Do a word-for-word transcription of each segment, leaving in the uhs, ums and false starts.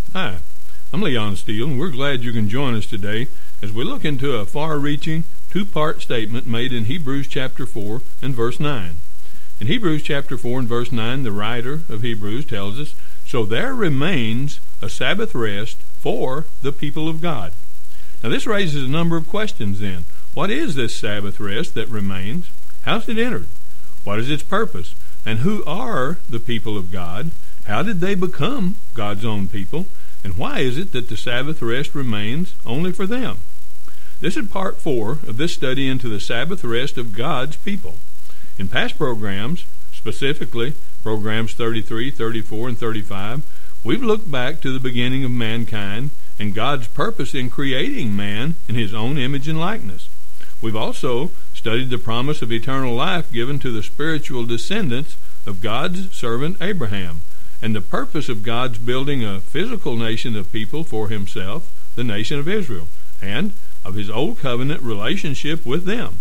Hi, I'm Leon Steele, and we're glad you can join us today as we look into a far-reaching two-part statement made in Hebrews chapter four and verse nine. In Hebrews chapter four and verse nine, the writer of Hebrews tells us, "So there remains a Sabbath rest for the people of God." Now this raises a number of questions then. What is this Sabbath rest that remains? How's it entered? What is its purpose? And who are the people of God? How did they become God's own people? And why is it that the Sabbath rest remains only for them? This is part four of this study into the Sabbath rest of God's people. In past programs, specifically programs thirty-three, thirty-four, and thirty-five, we've looked back to the beginning of mankind and God's purpose in creating man in his own image and likeness. We've also studied the promise of eternal life given to the spiritual descendants of God's servant Abraham, and the purpose of God's building a physical nation of people for himself, the nation of Israel, and of his old covenant relationship with them.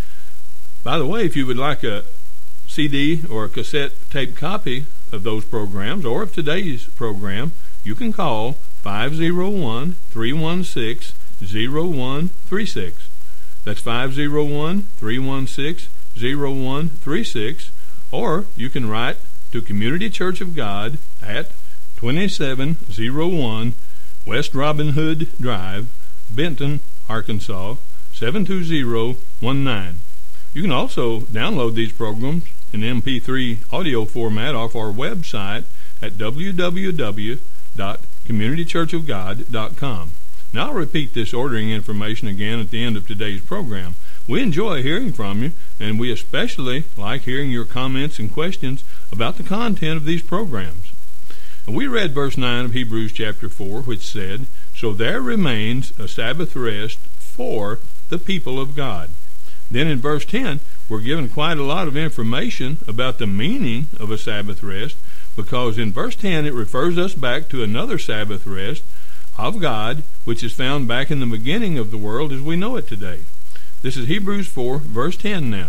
By the way, if you would like a C D or a cassette tape copy of those programs or of today's program, you can call five oh one, three one six, oh one three six. That's five oh one, three one six, oh one three six, or you can write to Community Church of God at twenty-seven oh one West Robin Hood Drive, Benton, Arkansas, seven two zero one nine. You can also download these programs in M P three audio format off our website at w w w dot community church of god dot com. Now I'll repeat this ordering information again at the end of today's program. We enjoy hearing from you, and we especially like hearing your comments and questions about the content of these programs. And we read verse nine of Hebrews chapter four, which said, "So there remains a Sabbath rest for the people of God." Then in verse ten, we're given quite a lot of information about the meaning of a Sabbath rest, because in verse ten it refers us back to another Sabbath rest of God, which is found back in the beginning of the world as we know it today. This is Hebrews four, verse ten now.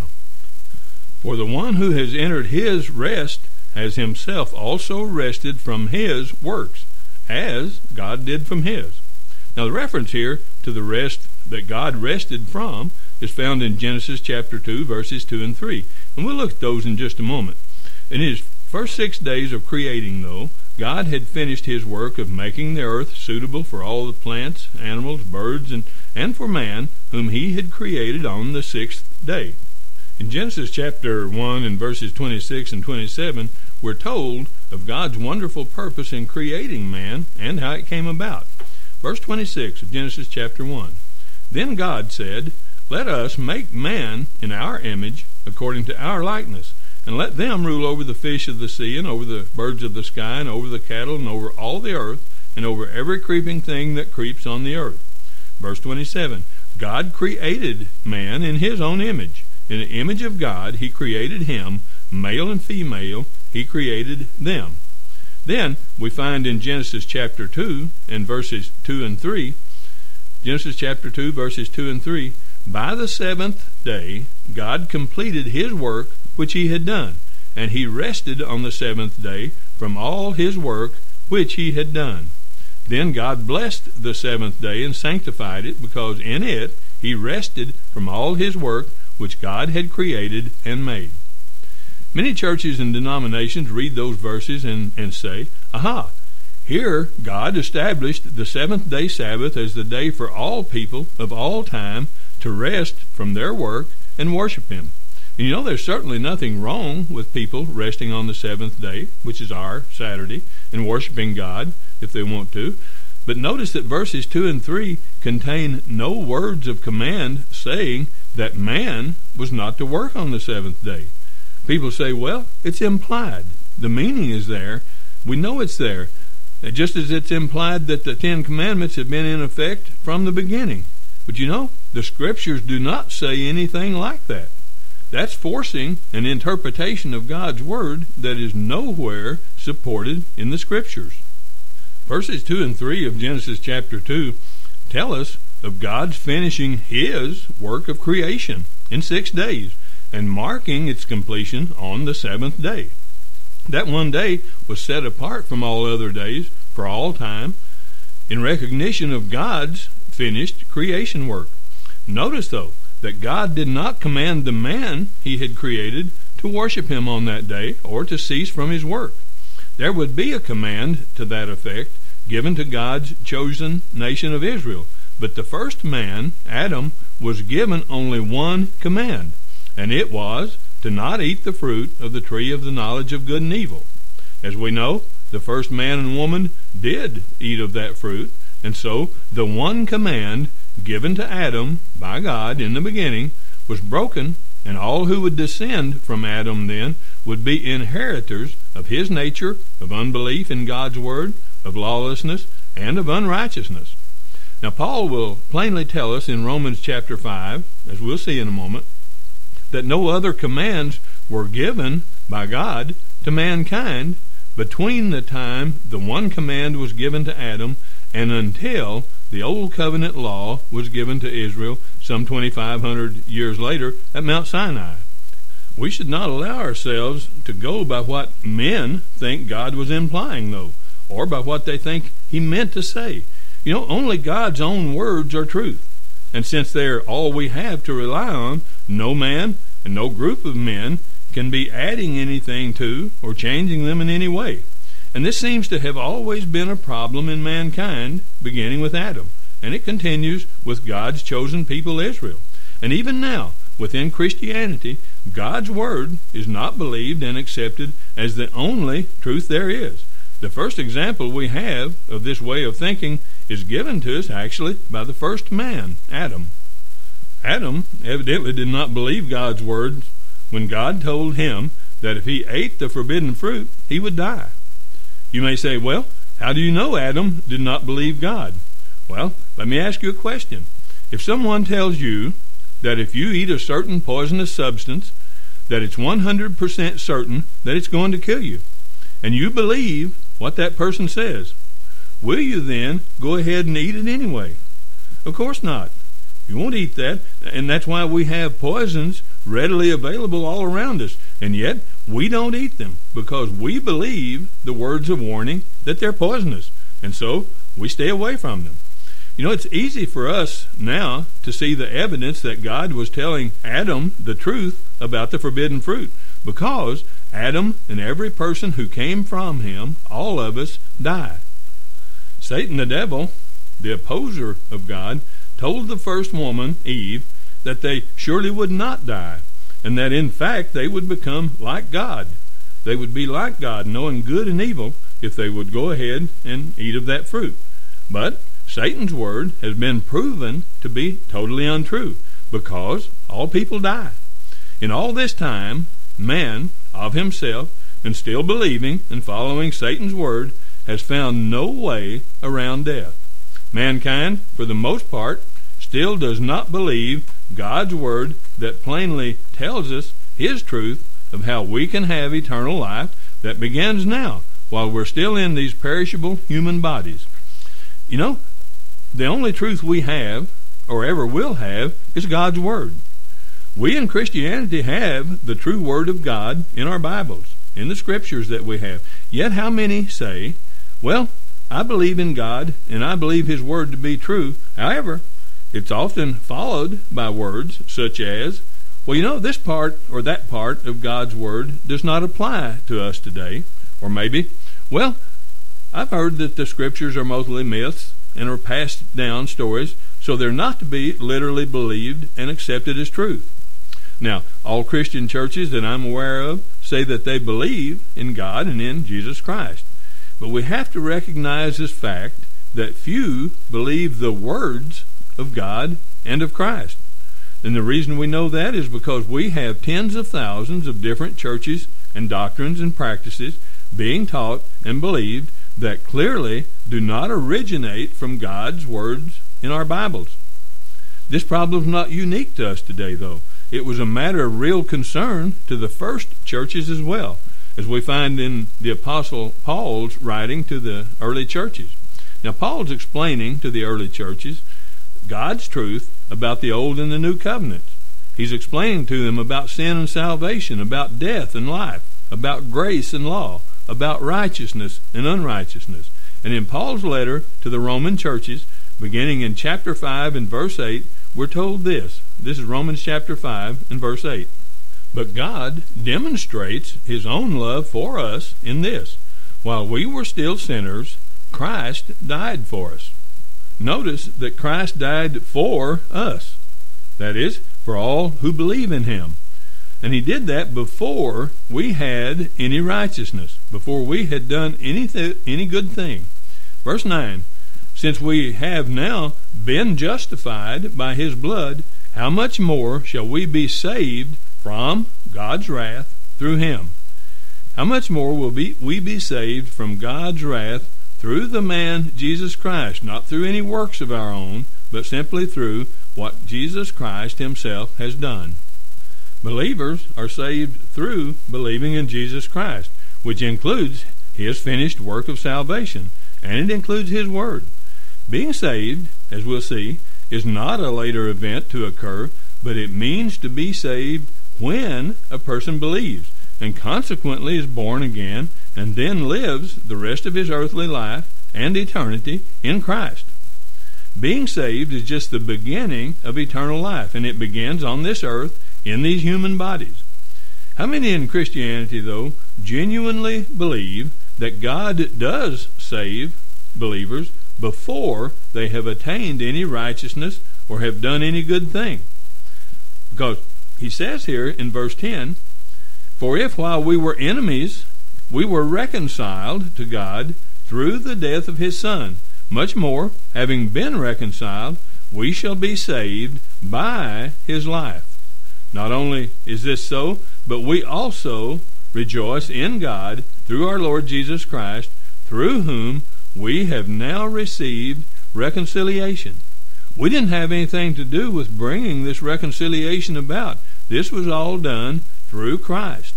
"For the one who has entered his rest has himself also rested from his works, as God did from his." Now the reference here to the rest that God rested from is found in Genesis chapter two, verses two and three. And we'll look at those in just a moment. In his first six days of creating, though, God had finished his work of making the earth suitable for all the plants, animals, birds, and, and for man, whom he had created on the sixth day. In Genesis chapter one and verses twenty-six and twenty-seven, we're told of God's wonderful purpose in creating man and how it came about. Verse twenty-six of Genesis chapter one, "Then God said, Let us make man in our image, according to our likeness, and let them rule over the fish of the sea, and over the birds of the sky, and over the cattle, and over all the earth, and over every creeping thing that creeps on the earth." Verse twenty-seven, "God created man in his own image. In the image of God he created him, male and female he created them." Then we find in Genesis chapter two and verses two and three, Genesis chapter two, verses two and three, "By the seventh day God completed his work which he had done, and he rested on the seventh day from all his work which he had done. Then God blessed the seventh day and sanctified it, because in it he rested from all his work which God had created and made." Many churches and denominations read those verses and, and say, aha, here God established the seventh day Sabbath as the day for all people of all time to rest from their work and worship him. And you know, there's certainly nothing wrong with people resting on the seventh day, which is our Saturday, and worshiping God if they want to. But notice that verses two and three contain no words of command saying that man was not to work on the seventh day. People say, well, it's implied. The meaning is there. We know it's there. Just as it's implied that the Ten Commandments have been in effect from the beginning. But you know, the Scriptures do not say anything like that. That's forcing an interpretation of God's Word that is nowhere supported in the Scriptures. Verses two and three of Genesis chapter two tell us of God's finishing his work of creation in six days and marking its completion on the seventh day. That one day was set apart from all other days for all time in recognition of God's finished creation work. Notice, though, that God did not command the man he had created to worship him on that day or to cease from his work. There would be a command to that effect given to God's chosen nation of Israel, but the first man, Adam, was given only one command, and it was to not eat the fruit of the tree of the knowledge of good and evil. As we know, the first man and woman did eat of that fruit, and so the one command given to Adam by God in the beginning was broken, and all who would descend from Adam then would be inheritors of his nature of unbelief in God's word, of lawlessness, and of unrighteousness. Now, Paul will plainly tell us in Romans chapter five, as we'll see in a moment, that no other commands were given by God to mankind between the time the one command was given to Adam and until the Old Covenant law was given to Israel some twenty-five hundred years later at Mount Sinai. We should not allow ourselves to go by what men think God was implying, though, or by what they think he meant to say. You know, only God's own words are truth. And since they're all we have to rely on, no man and no group of men can be adding anything to or changing them in any way. And this seems to have always been a problem in mankind, beginning with Adam. And it continues with God's chosen people, Israel. And even now, within Christianity, God's word is not believed and accepted as the only truth there is. The first example we have of this way of thinking is given to us actually by the first man, Adam. Adam evidently did not believe God's words when God told him that if he ate the forbidden fruit, he would die. You may say, well, how do you know Adam did not believe God? Well, let me ask you a question. If someone tells you that if you eat a certain poisonous substance, that it's one hundred percent certain that it's going to kill you, and you believe what that person says, will you then go ahead and eat it anyway? Of course not. You won't eat that, and that's why we have poisons readily available all around us, and yet we don't eat them because we believe the words of warning that they're poisonous, and so we stay away from them. You know, it's easy for us now to see the evidence that God was telling Adam the truth about the forbidden fruit, because Adam and every person who came from him, all of us, die. Satan, the devil, the opposer of God, told the first woman, Eve, that they surely would not die, and that in fact they would become like God. They would be like God, knowing good and evil, if they would go ahead and eat of that fruit. But Satan's word has been proven to be totally untrue, because all people die. In all this time, man, of himself, and still believing and following Satan's word, has found no way around death. Mankind, for the most part, still does not believe God's word that plainly tells us his truth of how we can have eternal life that begins now, while we're still in these perishable human bodies. You know, the only truth we have, or ever will have, is God's word. We in Christianity have the true word of God in our Bibles, in the scriptures that we have. Yet how many say, well, I believe in God, and I believe his word to be true. However, it's often followed by words such as, well, you know, this part or that part of God's word does not apply to us today. Or maybe, well, I've heard that the scriptures are mostly myths and are passed down stories, so they're not to be literally believed and accepted as truth. Now, all Christian churches that I'm aware of say that they believe in God and in Jesus Christ. But we have to recognize this fact that few believe the words of God and of Christ. And the reason we know that is because we have tens of thousands of different churches and doctrines and practices being taught and believed that clearly do not originate from God's words in our Bibles. This problem is not unique to us today, though. It was a matter of real concern to the first churches as well, as we find in the Apostle Paul's writing to the early churches. Now, Paul's explaining to the early churches God's truth about the Old and the New Covenants. He's explaining to them about sin and salvation, about death and life, about grace and law, about righteousness and unrighteousness. And in Paul's letter to the Roman churches, beginning in chapter five and verse eight, we're told this. This is Romans chapter five and verse eight. But God demonstrates his own love for us in this: while we were still sinners, Christ died for us. Notice that Christ died for us. That is, for all who believe in him. And he did that before we had any righteousness, before we had done any, th- any good thing. Verse nine, since we have now been justified by his blood, how much more shall we be saved from God's wrath through him? How much more will be, we be saved from God's wrath through the man Jesus Christ, not through any works of our own, but simply through what Jesus Christ himself has done. Believers are saved through believing in Jesus Christ, which includes his finished work of salvation, and it includes his word. Being saved, as we'll see, is not a later event to occur, but it means to be saved when a person believes, and consequently is born again, and then lives the rest of his earthly life and eternity in Christ. Being saved is just the beginning of eternal life, and it begins on this earth in these human bodies. How many in Christianity, though, genuinely believe that God does save believers before they have attained any righteousness or have done any good thing? Because he says here in verse ten, for if while we were enemies we were reconciled to God through the death of his Son, much more, having been reconciled, we shall be saved by his life. Not only is this so, but we also rejoice in God through our Lord Jesus Christ, through whom we have now received reconciliation. We didn't have anything to do with bringing this reconciliation about. This was all done through Christ.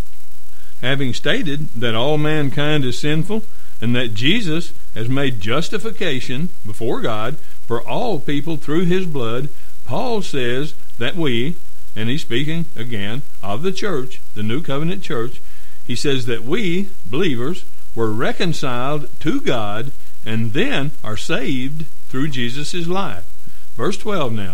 Having stated that all mankind is sinful, and that Jesus has made justification before God for all people through his blood, Paul says that we, and he's speaking again of the church, the New Covenant church, he says that we, believers, were reconciled to God and then are saved through Jesus' life. Verse twelve now.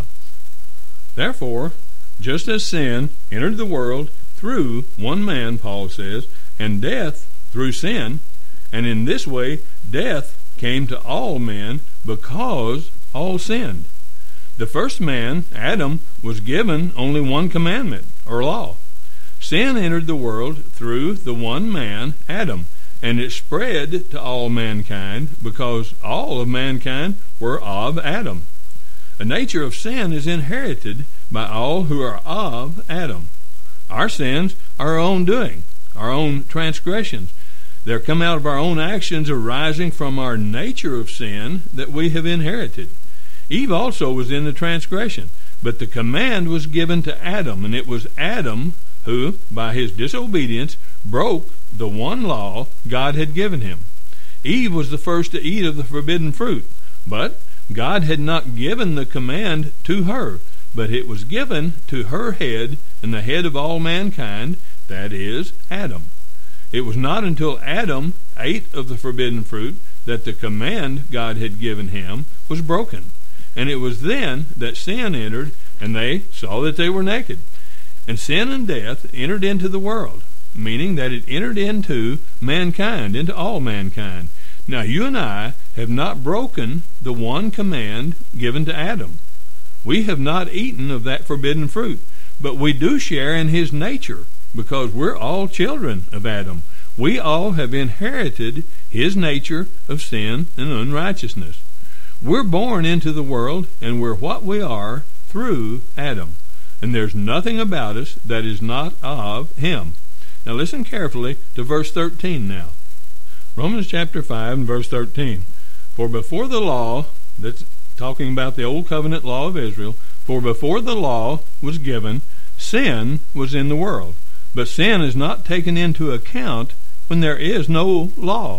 Therefore, just as sin entered the world through one man, Paul says, and death through sin, and in this way death came to all men because all sinned. The first man, Adam, was given only one commandment, or law. Sin entered the world through the one man, Adam, and it spread to all mankind because all of mankind were of Adam. The nature of sin is inherited by all who are of Adam. Our sins are our own doing, our own transgressions. They're come out of our own actions arising from our nature of sin that we have inherited. Eve also was in the transgression, but the command was given to Adam, and it was Adam who, by his disobedience, broke the one law God had given him. Eve was the first to eat of the forbidden fruit, but God had not given the command to her, but it was given to her head and the head of all mankind, that is, Adam. It was not until Adam ate of the forbidden fruit that the command God had given him was broken. And it was then that sin entered, and they saw that they were naked. And sin and death entered into the world, meaning that it entered into mankind, into all mankind. Now you and I have not broken the one command given to Adam. We have not eaten of that forbidden fruit, but we do share in his nature, because we're all children of Adam. We all have inherited his nature of sin and unrighteousness. We're born into the world, and we're what we are through Adam. And there's nothing about us that is not of him. Now listen carefully to verse thirteen now. Romans chapter five and verse thirteen. For before the law, that's talking about the old covenant law of Israel, for before the law was given, sin was in the world. But sin is not taken into account when there is no law.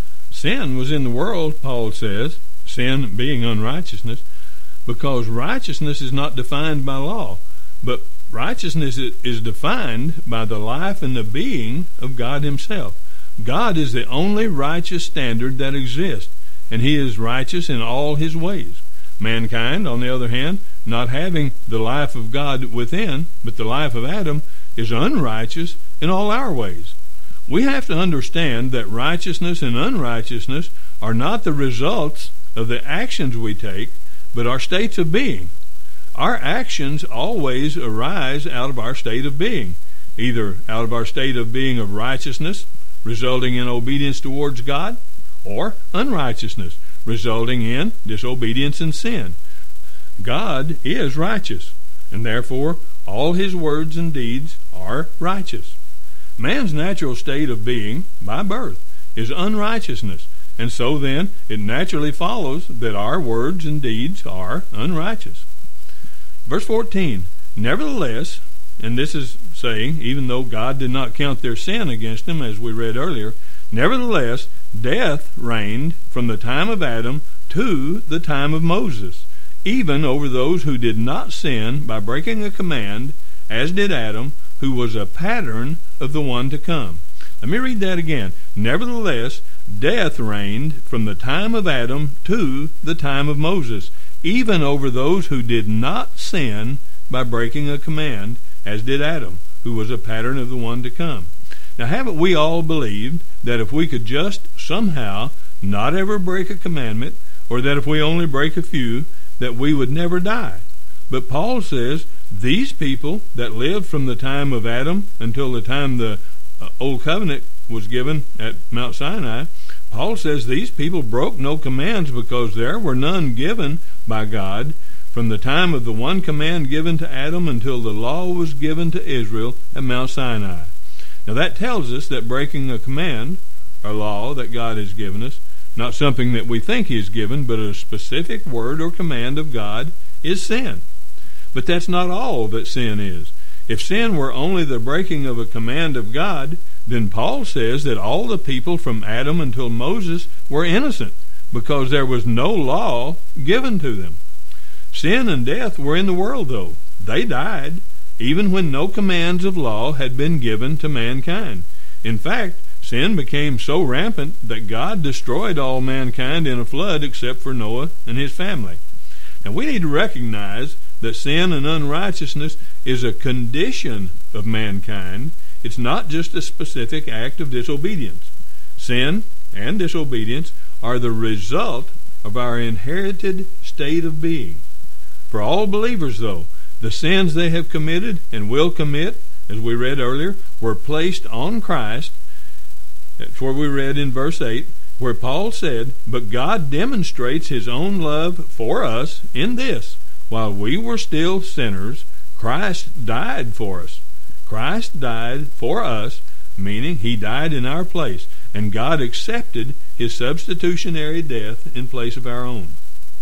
Sin was in the world, Paul says, sin being unrighteousness, because righteousness is not defined by law, but righteousness is defined by the life and the being of God himself. God is the only righteous standard that exists, and he is righteous in all his ways. Mankind, on the other hand, not having the life of God within, but the life of Adam, is unrighteous in all our ways. We have to understand that righteousness and unrighteousness are not the results of the actions we take, but our states of being. Our actions always arise out of our state of being, either out of our state of being of righteousness, resulting in obedience towards God, or unrighteousness, resulting in disobedience and sin. God is righteous, and therefore all his words and deeds are righteous. Man's natural state of being, by birth, is unrighteousness, and so then it naturally follows that our words and deeds are unrighteous. Verse fourteen, nevertheless, and this is saying, even though God did not count their sin against them, as we read earlier, nevertheless, death reigned from the time of Adam to the time of Moses, even over those who did not sin by breaking a command, as did Adam, who was a pattern of the one to come. Let me read that again. Nevertheless, death reigned from the time of Adam to the time of Moses, even over those who did not sin by breaking a command, as did Adam, who was a pattern of the one to come. Now, haven't we all believed that if we could just somehow not ever break a commandment, or that if we only break a few, that we would never die? But Paul says these people that lived from the time of Adam until the time the uh, Old Covenant was given at Mount Sinai, Paul says these people broke no commands because there were none given by God from the time of the one command given to Adam until the law was given to Israel at Mount Sinai. Now that tells us that breaking a command, a law that God has given us, not something that we think he has given, but a specific word or command of God, is sin. But that's not all that sin is. If sin were only the breaking of a command of God, then Paul says that all the people from Adam until Moses were innocent, because there was no law given to them. Sin and death were in the world, though. They died, even when no commands of law had been given to mankind. In fact, sin became so rampant that God destroyed all mankind in a flood except for Noah and his family. Now we need to recognize that sin and unrighteousness is a condition of mankind. It's not just a specific act of disobedience. Sin and disobedience are the result of our inherited state of being. For all believers, though, the sins they have committed and will commit, as we read earlier, were placed on Christ. That's where we read in verse eight, where Paul said, "But God demonstrates his own love for us in this: while we were still sinners, Christ died for us." Christ died for us, meaning he died in our place, and God accepted his substitutionary death in place of our own.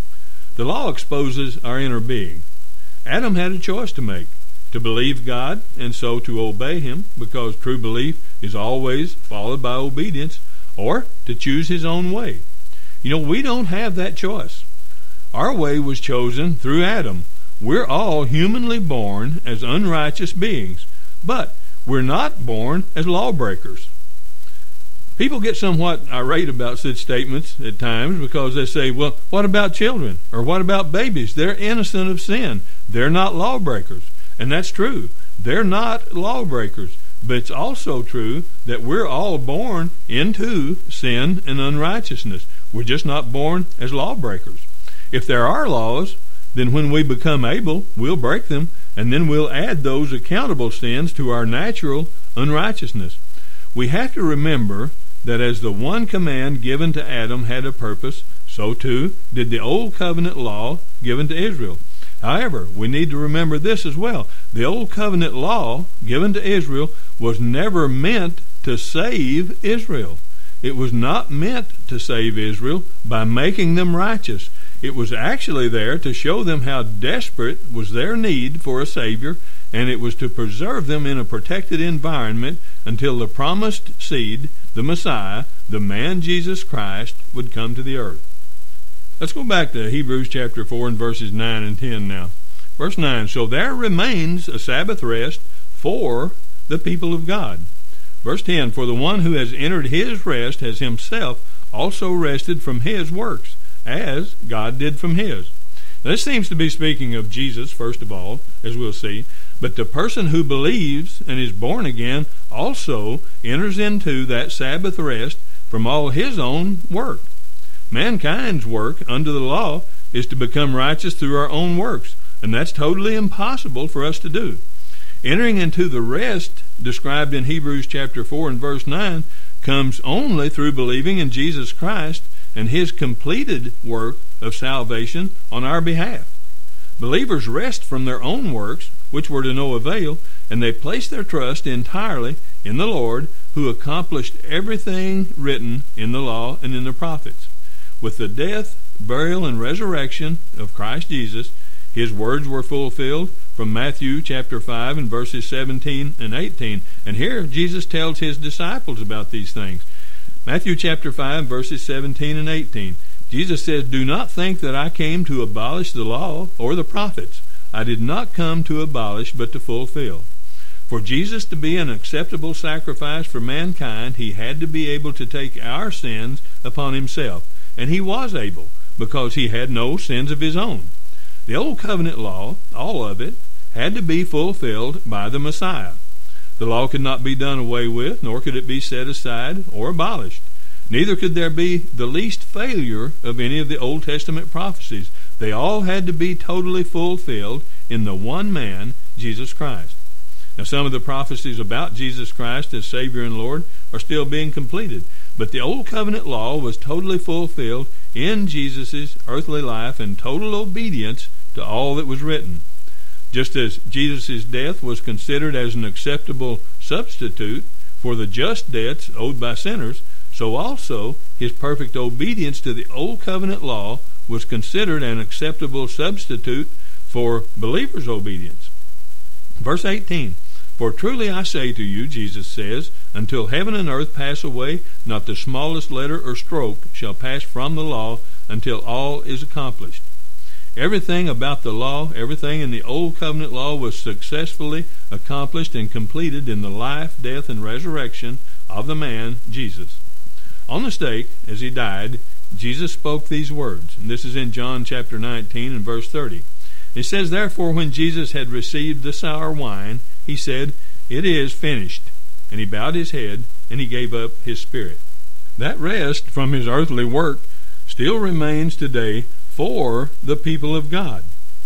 The law exposes our inner being. Adam had a choice to make: to believe God and so to obey him, because true belief is always followed by obedience, or to choose his own way. You know, we don't have that choice. Our way was chosen through Adam. We're all humanly born as unrighteous beings, but we're not born as lawbreakers. People get somewhat irate about such statements at times because they say, well, what about children? Or what about babies? They're innocent of sin. They're not lawbreakers. And that's true. They're not lawbreakers. But it's also true that we're all born into sin and unrighteousness. We're just not born as lawbreakers. If there are laws, then when we become able, we'll break them, and then we'll add those accountable sins to our natural unrighteousness. We have to remember that as the one command given to Adam had a purpose, so too did the Old Covenant law given to Israel. However, we need to remember this as well. The Old Covenant law given to Israel was never meant to save Israel. It was not meant to save Israel by making them righteous. It was actually there to show them how desperate was their need for a Savior, and it was to preserve them in a protected environment until the promised seed, the Messiah, the man Jesus Christ, would come to the earth. Let's go back to Hebrews chapter four and verses nine and ten now. Verse nine, "So there remains a Sabbath rest for the people of God. Verse ten, for the one who has entered his rest has himself also rested from his works, as God did from his. Now, this seems to be speaking of Jesus, first of all, as we'll see. But the person who believes and is born again also enters into that Sabbath rest from all his own work. Mankind's work under the law is to become righteous through our own works, and that's totally impossible for us to do. Entering into the rest described in Hebrews chapter four and verse nine comes only through believing in Jesus Christ and his completed work of salvation on our behalf. Believers rest from their own works, which were to no avail, and they place their trust entirely in the Lord, who accomplished everything written in the law and in the prophets. With the death, burial, and resurrection of Christ Jesus, his words were fulfilled from Matthew chapter five and verses seventeen and eighteen. And here Jesus tells his disciples about these things. Matthew chapter five, verses seventeen and eighteen. Jesus says, do not think that I came to abolish the law or the prophets. I did not come to abolish, but to fulfill. For Jesus to be an acceptable sacrifice for mankind, he had to be able to take our sins upon himself. And he was able, because he had no sins of his own. The Old Covenant law, all of it, had to be fulfilled by the Messiah. The law could not be done away with, nor could it be set aside or abolished. Neither could there be the least failure of any of the Old Testament prophecies. They all had to be totally fulfilled in the one man, Jesus Christ. Now, some of the prophecies about Jesus Christ as Savior and Lord are still being completed, but the Old Covenant law was totally fulfilled in Jesus' earthly life and total obedience to all that was written. Just as Jesus' death was considered as an acceptable substitute for the just debts owed by sinners, so also his perfect obedience to the Old Covenant law was considered an acceptable substitute for believers' obedience. Verse eighteen, for truly I say to you, Jesus says, until heaven and earth pass away, not the smallest letter or stroke shall pass from the law until all is accomplished. Everything about the law, everything in the Old Covenant law was successfully accomplished and completed in the life, death, and resurrection of the man, Jesus. On the stake, as he died, Jesus spoke these words, and this is in John chapter nineteen and verse thirty. It says, therefore, when Jesus had received the sour wine, he said, it is finished. And he bowed his head, and he gave up his spirit. That rest from his earthly work still remains today for the people of God.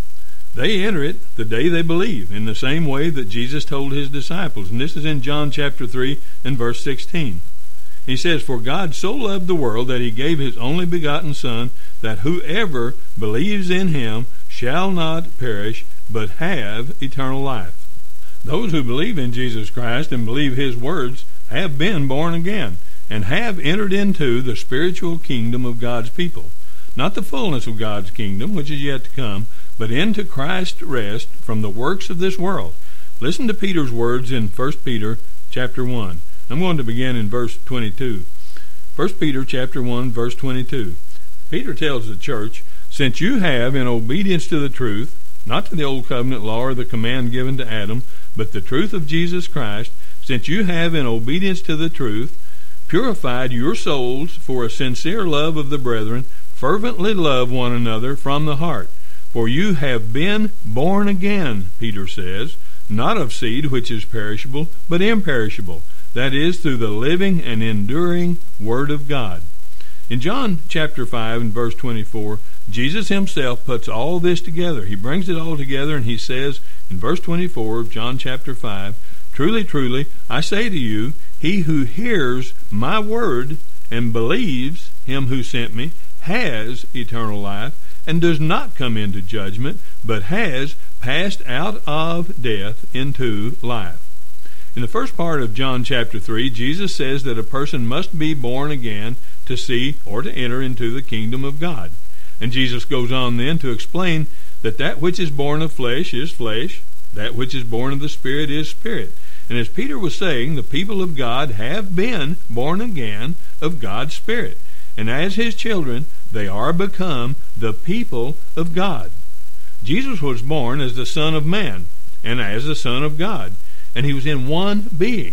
They enter it the day they believe, in the same way that Jesus told his disciples. And this is in John chapter three and verse sixteen. He says, for God so loved the world that he gave his only begotten Son, that whoever believes in him shall not perish, but have eternal life. Those who believe in Jesus Christ and believe his words have been born again and have entered into the spiritual kingdom of God's people. Not the fullness of God's kingdom, which is yet to come, but into Christ's rest from the works of this world. Listen to Peter's words in First Peter chapter one. I'm going to begin in verse twenty-two. First Peter chapter one, verse twenty-two. Peter tells the church, since you have, in obedience to the truth, not to the old covenant law or the command given to Adam, but the truth of Jesus Christ, since you have, in obedience to the truth, purified your souls for a sincere love of the brethren, fervently love one another from the heart. For you have been born again, Peter says, not of seed which is perishable, but imperishable, that is, through the living and enduring Word of God. In John chapter five and verse twenty-four, Jesus himself puts all this together. He brings it all together, and he says in verse twenty-four of John chapter five, truly, truly, I say to you, he who hears my word and believes him who sent me has eternal life, and does not come into judgment, but has passed out of death into life. In the first part of John chapter three, Jesus says that a person must be born again to see or to enter into the kingdom of God. And Jesus goes on then to explain that that which is born of flesh is flesh, that which is born of the Spirit is spirit. And as Peter was saying, the people of God have been born again of God's Spirit. And as his children, they are become the people of God. Jesus was born as the Son of Man and as the Son of God. And he was in one being.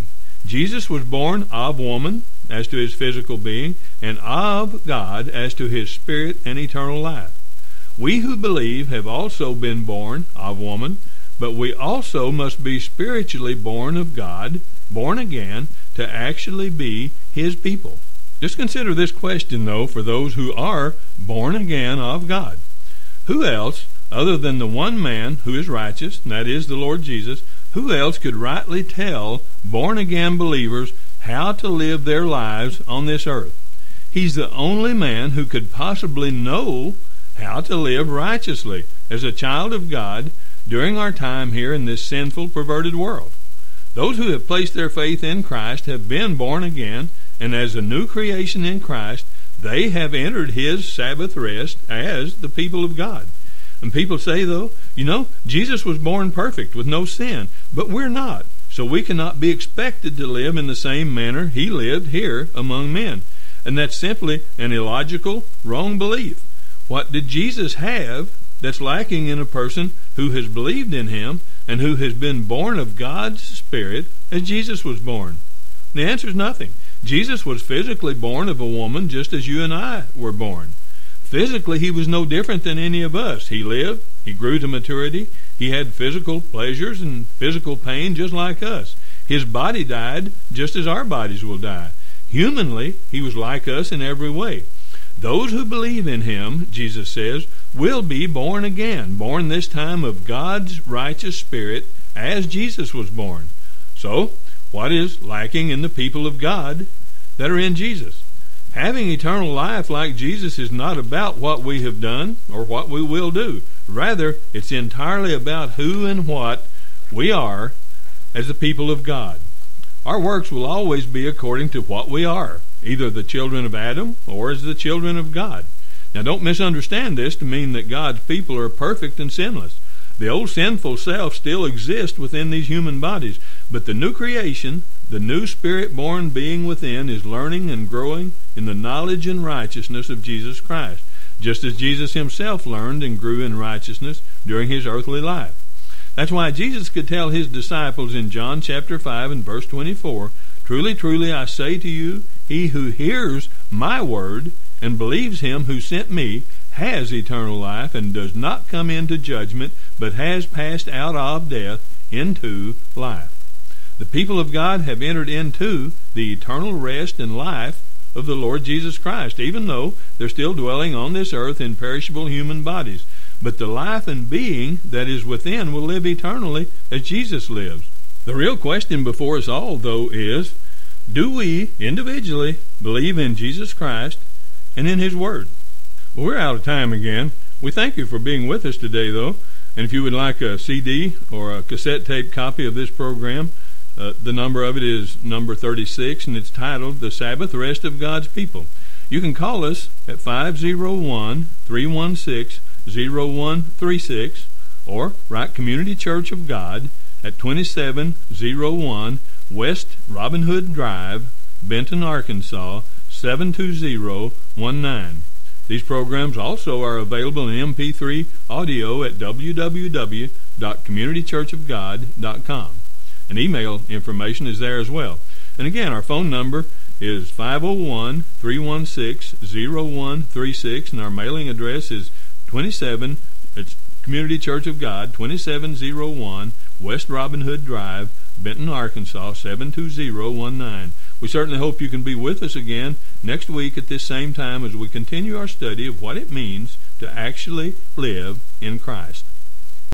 Jesus was born of woman as to his physical being, and of God as to his spirit and eternal life. We who believe have also been born of woman, but we also must be spiritually born of God, born again, to actually be his people. Just consider this question, though, for those who are born again of God. Who else, other than the one man who is righteous, and that is the Lord Jesus, who else could rightly tell born-again believers how to live their lives on this earth? He's the only man who could possibly know how to live righteously as a child of God during our time here in this sinful, perverted world. Those who have placed their faith in Christ have been born again, and as a new creation in Christ, they have entered his Sabbath rest as the people of God. And people say, though, you know, Jesus was born perfect with no sin, but we're not. So we cannot be expected to live in the same manner he lived here among men. And that's simply an illogical, wrong belief. What did Jesus have that's lacking in a person who has believed in him and who has been born of God's Spirit as Jesus was born? The answer is nothing. Jesus was physically born of a woman just as you and I were born. Physically, he was no different than any of us. He lived, he grew to maturity, he had physical pleasures and physical pain just like us. His body died just as our bodies will die. Humanly, he was like us in every way. Those who believe in him, Jesus says, will be born again, born this time of God's righteous Spirit as Jesus was born. So, what is lacking in the people of God that are in Jesus? Having eternal life like Jesus is not about what we have done or what we will do. Rather, it's entirely about who and what we are as the people of God. Our works will always be according to what we are, either the children of Adam or as the children of God. Now, don't misunderstand this to mean that God's people are perfect and sinless. The old sinful self still exists within these human bodies, but the new creation, the new spirit-born being within, is learning and growing in the knowledge and righteousness of Jesus Christ, just as Jesus himself learned and grew in righteousness during his earthly life. That's why Jesus could tell his disciples in John chapter five and verse twenty-four, "Truly, truly, I say to you, he who hears my word and believes him who sent me has eternal life and does not come into judgment, but has passed out of death into life." The people of God have entered into the eternal rest and life of the Lord Jesus Christ, even though they're still dwelling on this earth in perishable human bodies. But the life and being that is within will live eternally as Jesus lives. The real question before us all, though, is, do we individually believe in Jesus Christ and in his word? Well, we're out of time again. We thank you for being with us today, though. And if you would like a C D or a cassette tape copy of this program, uh, the number of it is number thirty-six, and it's titled The Sabbath Rest of God's People. You can call us at five oh one, three one six, oh one three six or write Community Church of God at twenty-seven oh one West Robin Hood Drive, Benton, Arkansas, seven two zero one nine. These programs also are available in M P three audio at w w w dot community church of god dot com. And email information is there as well. And again, our phone number is five oh one, three one six, oh one three six, and our mailing address is twenty-seven, it's Community Church of God, twenty-seven oh one West Robin Hood Drive, Benton, Arkansas, seven two zero one nine. We certainly hope you can be with us again next week at this same time as we continue our study of what it means to actually live in Christ.